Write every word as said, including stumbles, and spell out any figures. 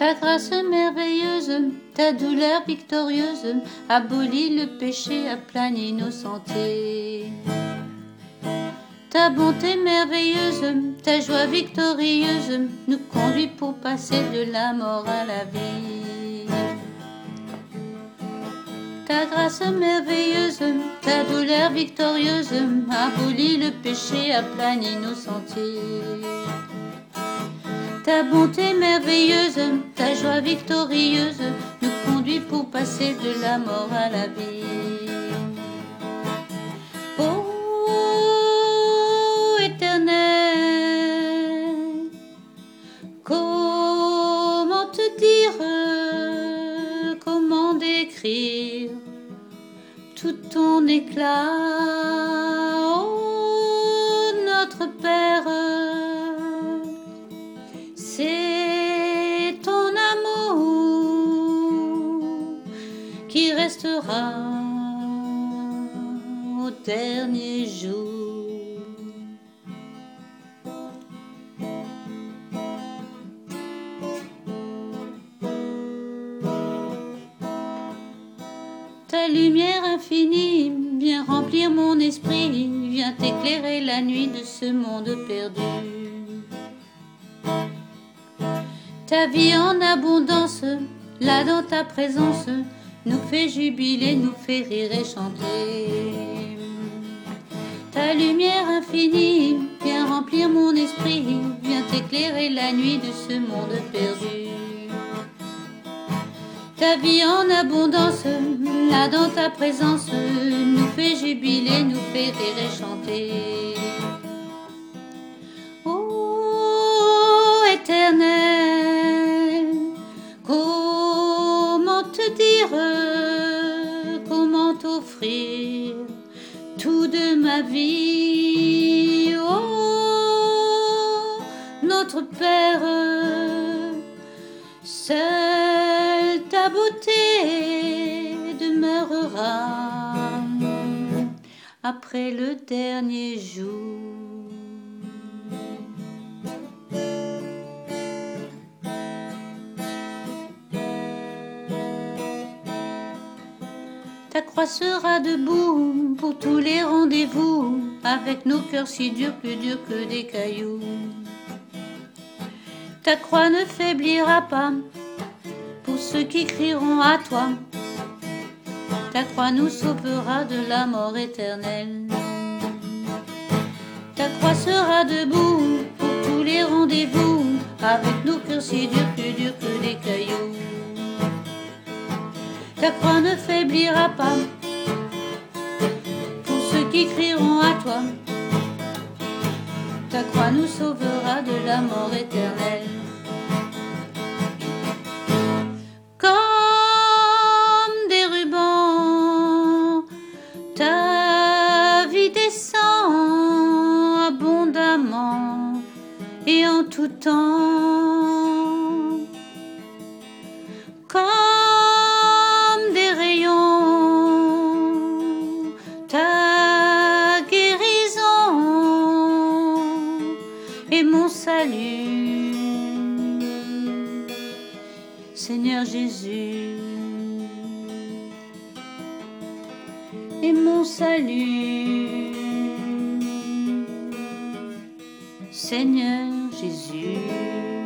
Ta grâce merveilleuse, ta douleur victorieuse, abolit le péché, aplani nos santé. Ta bonté merveilleuse, ta joie victorieuse, nous conduit pour passer de la mort à la vie. Ta grâce merveilleuse, ta douleur victorieuse, abolit le péché, aplani nos sentiers. Ta bonté merveilleuse, ta joie victorieuse, nous conduit pour passer de la mort à la vie. Oh, Éternel, comment te dire, comment décrire tout ton éclat, oh notre Père, c'est ton amour qui restera au dernier jour. Ta lumière infinie vient remplir mon esprit, vient éclairer la nuit de ce monde perdu. Ta vie en abondance, là dans ta présence, nous fait jubiler, nous fait rire et chanter. Ta lumière infinie vient remplir mon esprit, vient éclairer la nuit de ce monde perdu. Ta vie en abondance, là dans ta présence, nous fait jubiler, nous fait rire et chanter. Oh, Éternel, comment te dire, comment t'offrir tout de ma vie. Oh, notre Père, seule ta beauté demeurera après le dernier jour. Ta croix sera debout pour tous les rendez-vous, avec nos cœurs si durs, plus durs que des cailloux. Ta croix ne faiblira pas pour ceux qui crieront à toi. Ta croix nous sauvera de la mort éternelle. Ta croix sera debout pour tous les rendez-vous, avec nos cœurs si durs, plus durs que des cailloux. Ta croix ne faiblira pas pour ceux qui crieront à toi. Ta croix nous sauvera de la mort éternelle. Comme des rubans, ta vie descend abondamment et en tout temps. Comme et mon salut, Seigneur Jésus, et mon salut, Seigneur Jésus.